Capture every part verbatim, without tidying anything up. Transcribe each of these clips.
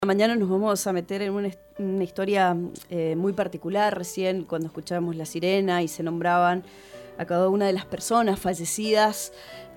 Mañana nos vamos a meter en una, una historia eh, muy particular. Recién cuando escuchábamos la sirena y se nombraban a cada una de las personas fallecidas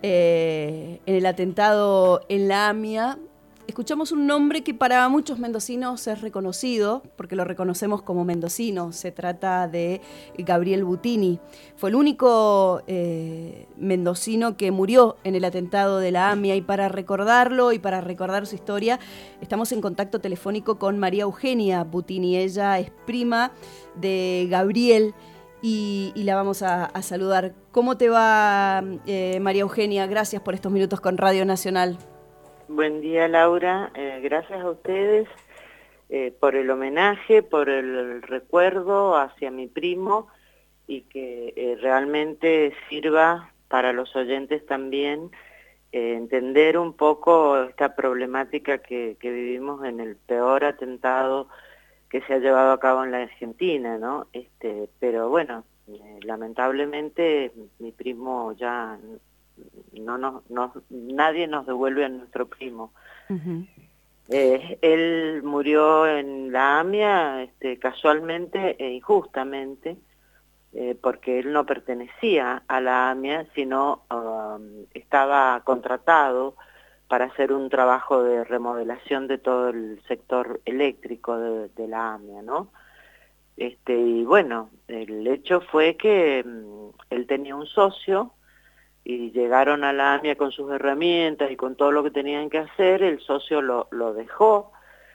eh, en el atentado en la AMIA, escuchamos un nombre que para muchos mendocinos es reconocido, porque lo reconocemos como mendocino. Se trata de Gabriel Butini. Fue el único eh, mendocino que murió en el atentado de la AMIA, y para recordarlo y para recordar su historia, estamos en contacto telefónico con María Eugenia Butini. Ella es prima de Gabriel y, y la vamos a, a saludar. ¿Cómo te va, eh, María Eugenia? Gracias por estos minutos con Radio Nacional. Buen día, Laura. Eh, gracias a ustedes eh, por el homenaje, por el recuerdo hacia mi primo, y que eh, realmente sirva para los oyentes también eh, entender un poco esta problemática que, que vivimos en el peor atentado que se ha llevado a cabo en la Argentina, ¿no? Este, pero bueno, eh, lamentablemente mi primo ya no nos, nos, nadie nos devuelve a nuestro primo. Uh-huh. Eh, él murió en la AMIA este, casualmente e injustamente, eh, porque él no pertenecía a la AMIA, sino um, estaba contratado para hacer un trabajo de remodelación de todo el sector eléctrico de, de la AMIA, ¿no? Este, y bueno, el hecho fue que um, él tenía un socio, y llegaron a la AMIA con sus herramientas y con todo lo que tenían que hacer. El socio lo, lo dejó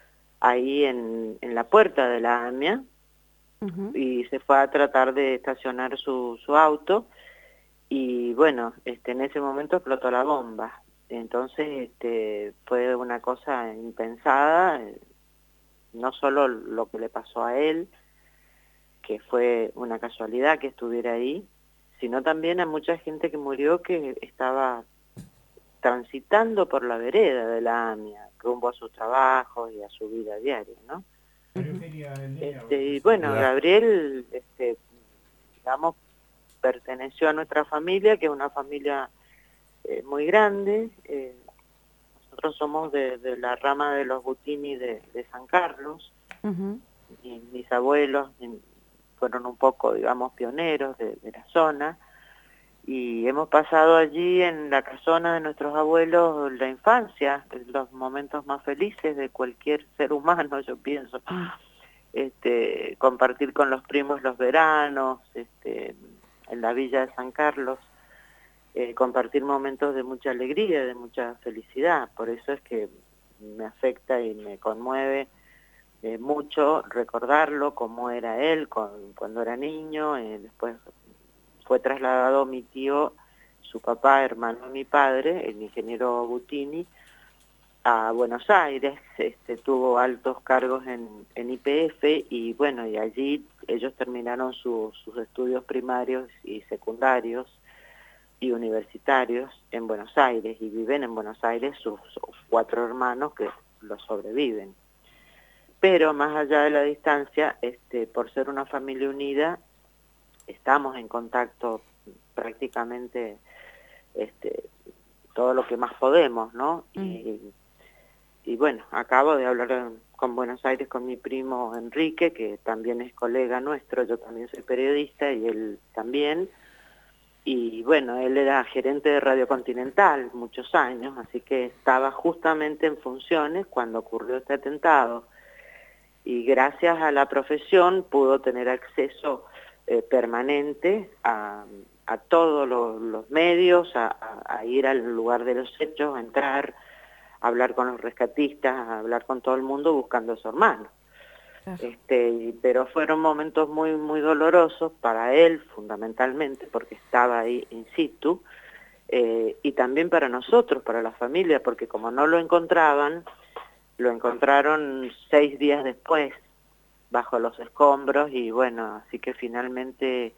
ahí en, en la puerta de la AMIA, uh-huh, y se fue a tratar de estacionar su, su auto, y bueno, este, en ese momento explotó la bomba. Entonces este, fue una cosa impensada, no solo lo que le pasó a él, que fue una casualidad que estuviera ahí, sino también a mucha gente que murió que estaba transitando por la vereda de la AMIA, rumbo a sus trabajos y a su vida diaria, ¿no? Uh-huh. Este, y bueno, Gabriel, este, digamos, perteneció a nuestra familia, que es una familia eh, muy grande. Eh, nosotros somos de, de la rama de los Butini de, de San Carlos, uh-huh, y mis abuelos fueron un poco, digamos, pioneros de, de la zona, y hemos pasado allí en la casona de nuestros abuelos la infancia, los momentos más felices de cualquier ser humano, yo pienso. Este, compartir con los primos los veranos, este, en la villa de San Carlos, eh, compartir momentos de mucha alegría, de mucha felicidad. Por eso es que me afecta y me conmueve Eh, mucho recordarlo, cómo era él con, cuando era niño. Eh, después fue trasladado mi tío, su papá, hermano de mi padre, el ingeniero Butini, a Buenos Aires. Este, tuvo altos cargos en, en Y P F, y bueno, y allí ellos terminaron su, sus estudios primarios y secundarios y universitarios en Buenos Aires, y viven en Buenos Aires sus, sus cuatro hermanos que los sobreviven. Pero más allá de la distancia, este, por ser una familia unida, estamos en contacto prácticamente este, todo lo que más podemos, ¿no? Mm. Y, y bueno, acabo de hablar con Buenos Aires con mi primo Enrique, que también es colega nuestro. Yo también soy periodista y él también. Y bueno, él era gerente de Radio Continental muchos años, así que estaba justamente en funciones cuando ocurrió este atentado. Y gracias a la profesión pudo tener acceso eh, permanente a, a todos los, los medios, a, a, a ir al lugar de los hechos, a entrar, a hablar con los rescatistas, a hablar con todo el mundo buscando a su hermano. Claro. Este, pero fueron momentos muy, muy dolorosos para él, fundamentalmente, porque estaba ahí in situ, eh, y también para nosotros, para la familia, porque como no lo encontraban, lo encontraron seis días después, bajo los escombros, y bueno, así que finalmente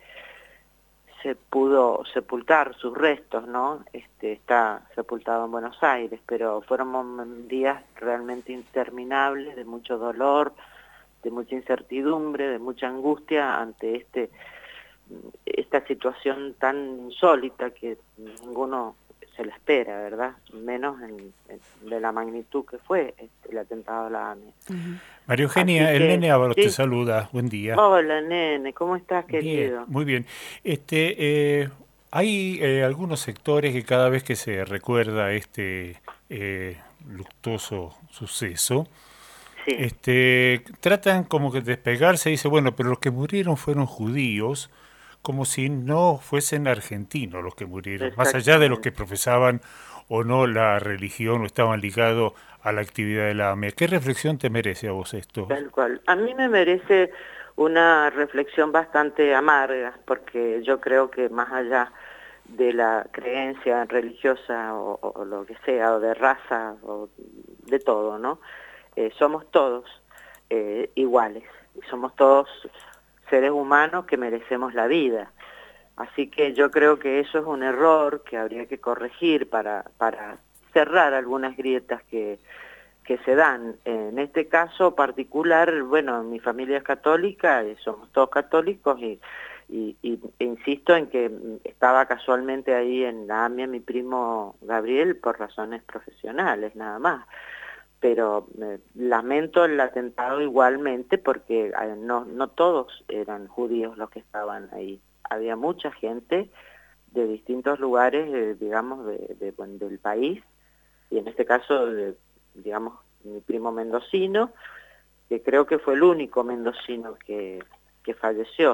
se pudo sepultar sus restos, ¿no? Este, está sepultado en Buenos Aires, pero fueron días realmente interminables, de mucho dolor, de mucha incertidumbre, de mucha angustia ante este esta situación tan insólita que ninguno se la espera, ¿verdad? Menos en, en, de la magnitud que fue este, el atentado a la AMIA. Uh-huh. María Eugenia, Así el que, nene Ábalos sí. te saluda, buen día. Hola, nene, ¿cómo estás, Bien, querido? muy bien. Este, eh, hay eh, algunos sectores que cada vez que se recuerda este eh, luctuoso suceso, sí. este, tratan como que de despegarse y dice, bueno, pero los que murieron fueron judíos, como si no fuesen argentinos los que murieron, más allá de los que profesaban o no la religión o estaban ligados a la actividad de la AMIA. ¿Qué reflexión te merece a vos esto? Tal cual. A mí me merece una reflexión bastante amarga, porque yo creo que más allá de la creencia religiosa o, o lo que sea, o de raza, o de todo, ¿no? Eh, somos todos eh, iguales, y somos todos seres humanos que merecemos la vida. Así que yo creo que eso es un error que habría que corregir para, para cerrar algunas grietas que, que se dan. En este caso particular, bueno, mi familia es católica, y somos todos católicos, y, y, y e insisto en que estaba casualmente ahí en la AMIA mi primo Gabriel por razones profesionales, nada más. Pero eh, lamento el atentado igualmente porque eh, no, no todos eran judíos los que estaban ahí. Había mucha gente de distintos lugares, eh, digamos, de, de, bueno, del país, y en este caso, de, digamos, mi primo mendocino, que creo que fue el único mendocino que, que falleció.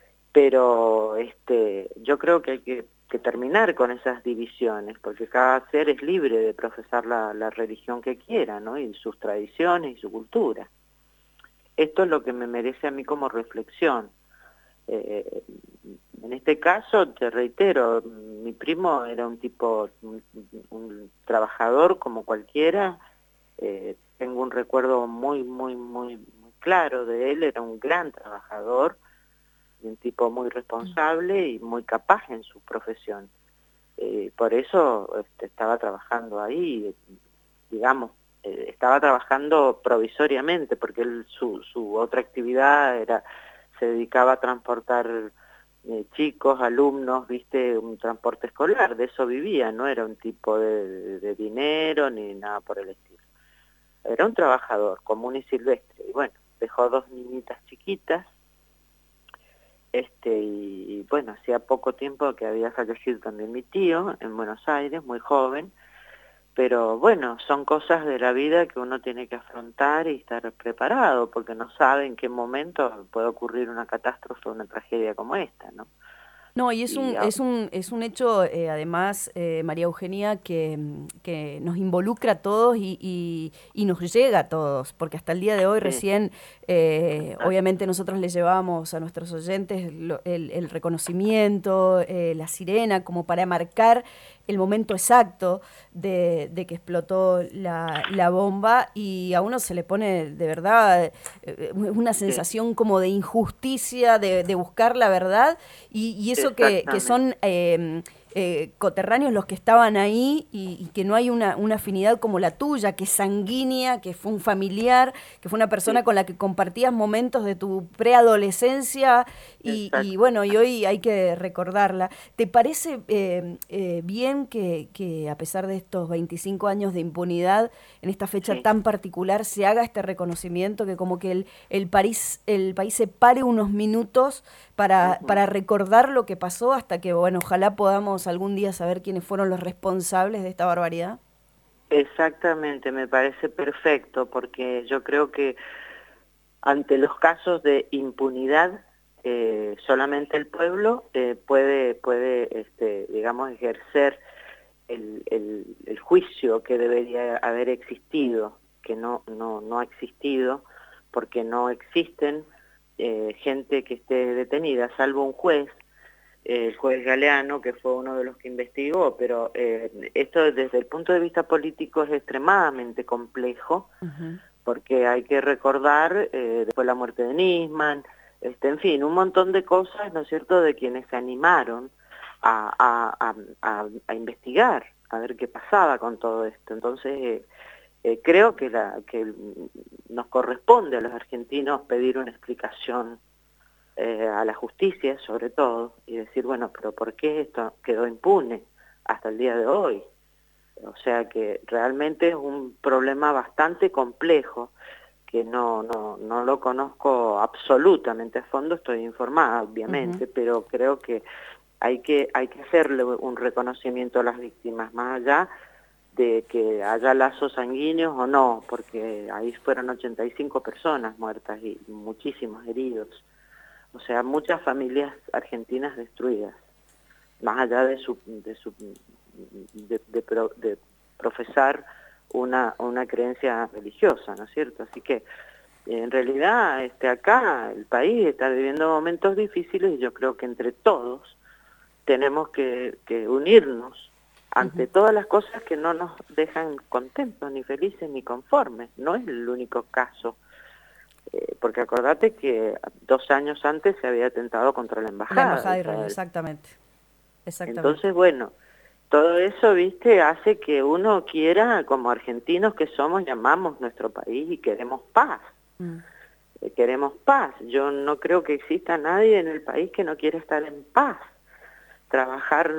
Pero este, yo creo que hay que, que terminar con esas divisiones, porque cada ser es libre de profesar la, la religión que quiera, ¿no? Y sus tradiciones y su cultura. Esto es lo que me merece a mí como reflexión. Eh, en este caso, te reitero, mi primo era un tipo, un, un trabajador como cualquiera. Eh, tengo un recuerdo muy, muy, muy, muy claro de él. Era un gran trabajador, un tipo muy responsable y muy capaz en su profesión. Eh, por eso este, estaba trabajando ahí, digamos, eh, estaba trabajando provisoriamente, porque él, su, su otra actividad era, se dedicaba a transportar eh, chicos, alumnos, viste, un transporte escolar, de eso vivía, no era un tipo de, de, de dinero ni nada por el estilo. Era un trabajador común y silvestre, y bueno, dejó dos niñitas chiquitas. Este, y, y bueno, hacía poco tiempo que había fallecido también mi tío en Buenos Aires, muy joven, pero bueno, son cosas de la vida que uno tiene que afrontar y estar preparado, porque no sabe en qué momento puede ocurrir una catástrofe o una tragedia como esta, ¿no? No, y es un, es un, es un hecho, eh, además, eh, María Eugenia, que, que nos involucra a todos y, y, y nos llega a todos, porque hasta el día de hoy sí. recién, eh, obviamente nosotros le llevamos a nuestros oyentes lo, el, el reconocimiento, eh, la sirena, como para marcar el momento exacto de, de que explotó la, la bomba, y a uno se le pone de verdad eh, una sensación sí. como de injusticia, de, de buscar la verdad, y, y eso que, que son eh, eh, coterráneos los que estaban ahí, y, y que no hay una, una afinidad como la tuya, que es sanguínea, que fue un familiar, que fue una persona sí. con la que compartías momentos de tu preadolescencia, y, y bueno, y hoy hay que recordarla. ¿Te parece eh, eh, bien que, que a pesar de estos veinticinco años de impunidad, en esta fecha sí. tan particular, se haga este reconocimiento, que como que el, el, país, el país se pare unos minutos para, uh-huh. para recordar lo que pasó, hasta que, bueno, ojalá podamos algún día saber quiénes fueron los responsables de esta barbaridad? Exactamente, me parece perfecto, porque yo creo que ante los casos de impunidad, eh, solamente el pueblo eh, puede, puede este, digamos, ejercer el, el, el juicio que debería haber existido, que no, no, no ha existido, porque no existen eh, gente que esté detenida, salvo un juez, eh, el juez Galeano, que fue uno de los que investigó, pero eh, esto desde el punto de vista político es extremadamente complejo, uh-huh. porque hay que recordar eh, después la muerte de Nisman, este, en fin, un montón de cosas, ¿no es cierto?, de quienes se animaron a, a, a, a investigar, a ver qué pasaba con todo esto. Entonces, eh, eh, creo que, la, que nos corresponde a los argentinos pedir una explicación eh, a la justicia, sobre todo, y decir, bueno, pero ¿por qué esto quedó impune hasta el día de hoy. O sea que realmente es un problema bastante complejo, que no, no, no lo conozco absolutamente a fondo, estoy informada obviamente, uh-huh. pero creo que hay que hay que hacerle un reconocimiento a las víctimas, más allá de que haya lazos sanguíneos o no, porque ahí fueron ochenta y cinco personas muertas y muchísimos heridos. O sea, muchas familias argentinas destruidas, más allá de su de su de, de, de, de profesar una una creencia religiosa, ¿no es cierto? Así que en realidad este acá el país está viviendo momentos difíciles y yo creo que entre todos tenemos que, que unirnos ante uh-huh. todas las cosas que no nos dejan contentos, ni felices, ni conformes. No es el único caso, eh, porque acordate que dos años antes se había atentado contra la embajada. La embajada de Israel, exactamente. exactamente. Entonces, bueno, todo eso, viste, hace que uno quiera, como argentinos que somos, llamamos nuestro país y queremos paz. Mm. Eh, queremos paz. Yo no creo que exista nadie en el país que no quiera estar en paz, trabajar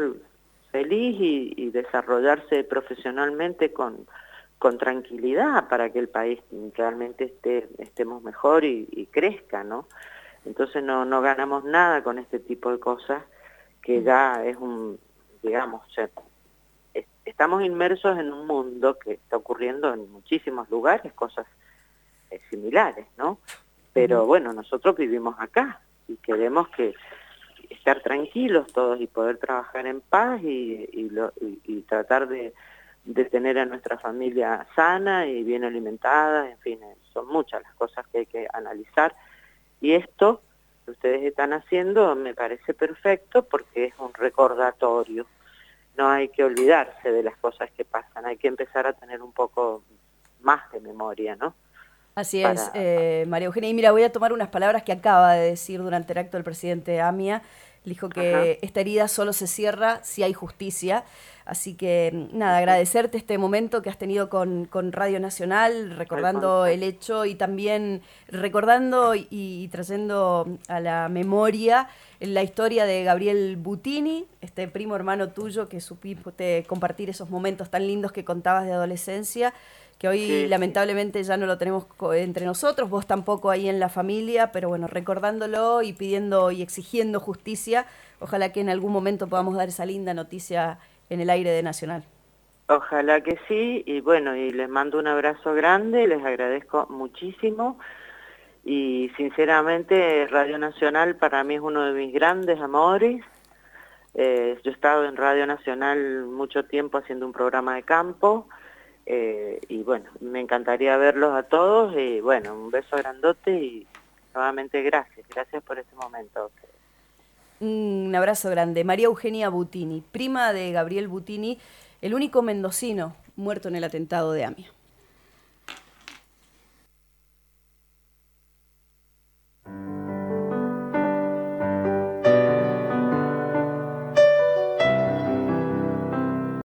feliz y, y desarrollarse profesionalmente con, con tranquilidad para que el país realmente esté, estemos mejor y, y crezca, ¿no? Entonces no, no ganamos nada con este tipo de cosas, que ya es un, digamos, o sea, es, estamos inmersos en un mundo que está ocurriendo en muchísimos lugares, cosas eh, similares, ¿no? Pero bueno, nosotros vivimos acá y queremos que estar tranquilos todos y poder trabajar en paz y, y, lo, y, y tratar de, de tener a nuestra familia sana y bien alimentada, en fin, son muchas las cosas que hay que analizar. Y esto que ustedes están haciendo me parece perfecto porque es un recordatorio. No hay que olvidarse de las cosas que pasan, hay que empezar a tener un poco más de memoria, ¿no? Así Para... es, eh, María Eugenia. Y mira, voy a tomar unas palabras que acaba de decir durante el acto el presidente AMIA. Dijo que Ajá. esta herida solo se cierra si hay justicia. Así que, nada, agradecerte este momento que has tenido con, con Radio Nacional, recordando el hecho y también recordando y, y trayendo a la memoria la historia de Gabriel Butini, este primo hermano tuyo que supiste compartir esos momentos tan lindos que contabas de adolescencia, que hoy sí, lamentablemente ya no lo tenemos entre nosotros, vos tampoco ahí en la familia, pero bueno, recordándolo y pidiendo y exigiendo justicia, ojalá que en algún momento podamos dar esa linda noticia en el aire de Nacional. Ojalá que sí, y bueno, y les mando un abrazo grande, les agradezco muchísimo, y sinceramente Radio Nacional para mí es uno de mis grandes amores. Eh, yo he estado en Radio Nacional mucho tiempo haciendo un programa de campo, Eh, y bueno, me encantaría verlos a todos y bueno, un beso grandote y nuevamente gracias, gracias por este momento. Un abrazo grande. María Eugenia Butini, prima de Gabriel Butini, el único mendocino muerto en el atentado de AMIA.